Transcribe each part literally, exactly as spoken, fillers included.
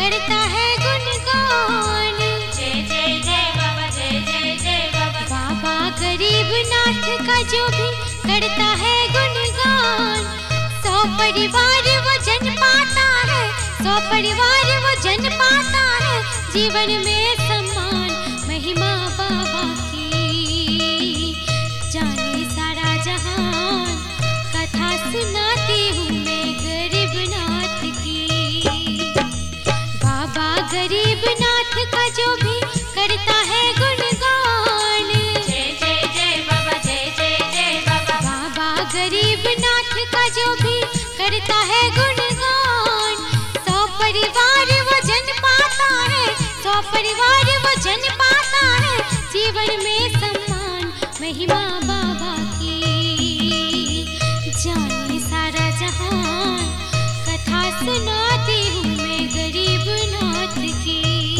करता है गुणगान। जय जय जय बाबा, जय जय जय बाबा। बाबा गरीब नाथ का जो भी करता है गुणगान, सौ परिवार वो जन पाता है, सौ परिवार वो जन पाता है, जीवन में सम्मान महिमा बाबा की जाने सारा जहान। कथा सुनाती हूँ मैं गरीब नाथ की। बाबा गरीब नाथ का जो भी करता है गुणगान। जय जय जय बाबा, जय जय जय बाबा। बाबा गरीब नाथ का जो भी करता है गुणगान, सौ परिवार वो जन पाता है, सौ परिवार वो जन पाता है, जीवन में सम्मान महिमा बाबा की जाने सारा जहान। कथा सुनाती हूँ मैं गरीब नाथ की।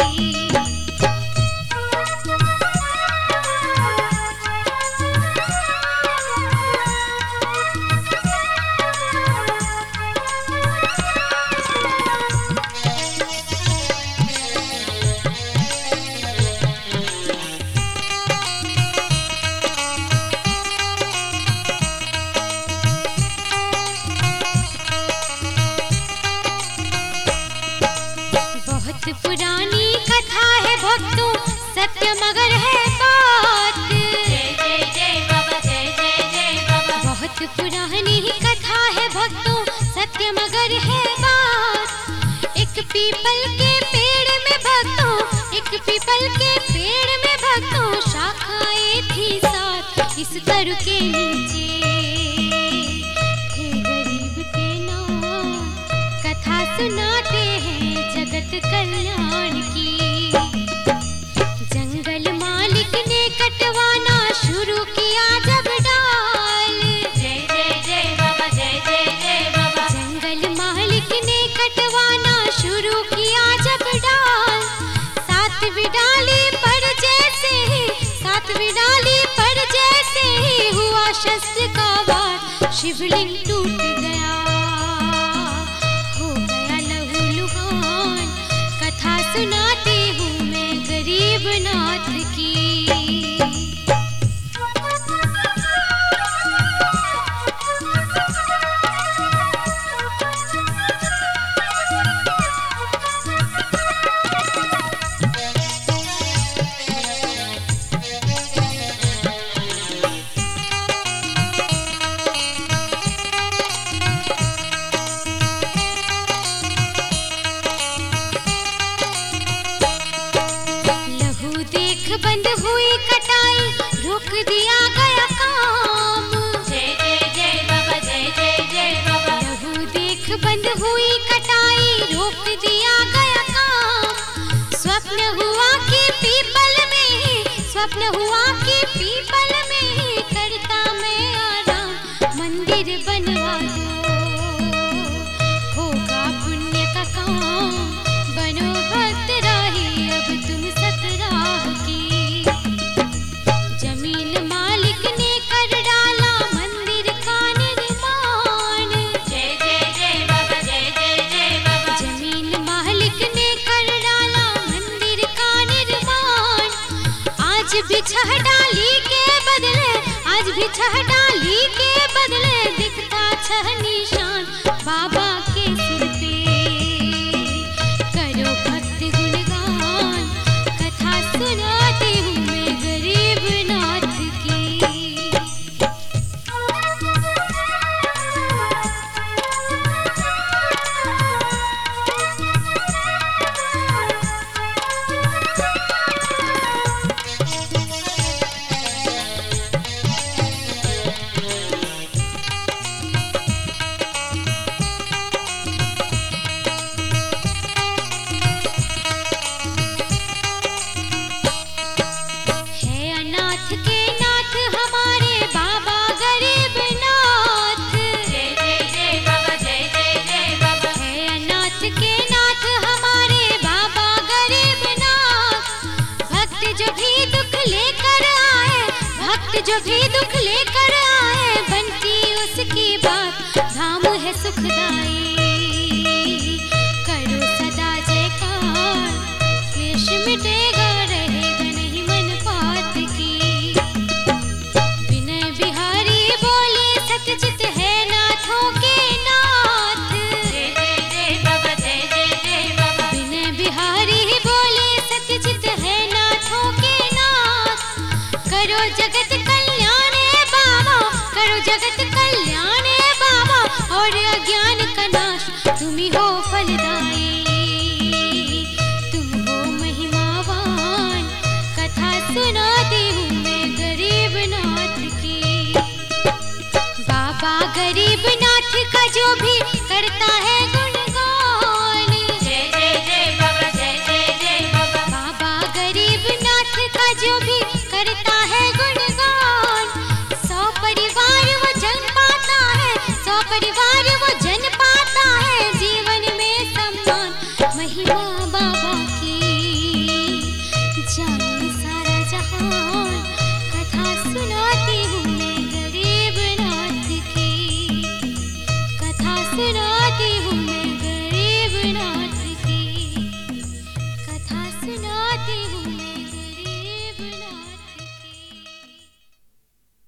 बहुत पुरानी कथा है भक्तों, सत्य मगर है बात। जय जय जय बाबा, जय जय जय बाबा। बहुत पुरानी कथा है भक्तों, सत्य मगर है बात। एक पीपल के पेड़ में भक्तों, एक पीपल के पेड़ में भक्तों, शाखाएं थी साथ इस तरु के नीचे थे गरीब के नाथ। कथा सुनाते हैं जगत कल्याण की। जंगल मालिक ने कटवाना शुरू किया जब डाल। जय जय जय बाबा, जय जय जय बाबा। जंगल मालिक ने कटवाना शुरू किया जब डाल, सातवीं डाली पर जैसे ही, सातवीं डाली पर जैसे ही हुआ शस्त्र का वार, शिवलिंग टूट गया, हो गया लहू लुहान। कथा सुनाती हूँ मैं गरीब नाथ की। लहू देख बंद हुई कटाई, रोक दिया गया काम। जय जय जय बाबा, जय जय जय बाबा। लहू देख बंद हुई कटाई, रोक दिया गया काम। स्वप्न हुआ कि पीपल में ही, स्वप्न हुआ कि पीपल में ही करता मैं आराम। मंदिर बनवा दो, होगा पुण्य का काम। बनो भक्त राही अब तुम सतराह की। जमीन मालिक ने कर डाला मंदिर का निर्माण। जय जय जय बाबा, जय जय जय बाबा। जमीन मालिक ने कर डाला मंदिर का निर्माण। आज भी छह डाली के बदले, आज भी छह डाली के बदले दिखता छह निशान बाबा के सिर पे। करो भक्त गुणगान, कथा सुनाती हूँ मैं गरीब नाथ की। जो भी दुख लेकर आए बनती उसकी बात, धाम है सुखदाई। करो सदा जयकार। मिटेगा रहेगा नहीं मन पात की। विनय बिहारी बोले सत्यजित है नाथों के नाथ। जय जय जय बाबा जय जय जय बाबा। विनय बिहारी बोले सत्यजित है नाथों के नाथ। करो जगत कल्याण बाबा, करो जगत कल्याण बाबा, और अज्ञान का नाश तुम ही हो फलदायी। तुम हो महिमावान, कथा सुनाती हूँ मैं गरीब नाथ की। बाबा गरीब नाथ का जो भी करता है गुणगान। जय जय जय बाबा जय जय जय बाबा। बाबा गरीब नाथ का जो भी करता है गुणगान, सौ परिवार वो जन पाता है, सौ परिवार वो जन पाता है, जीवन में सम्मान महिमा बाबा की। जाने सारा जहान, कथा सुनाती हूँ मैं गरीब नाथ की, कथा सुना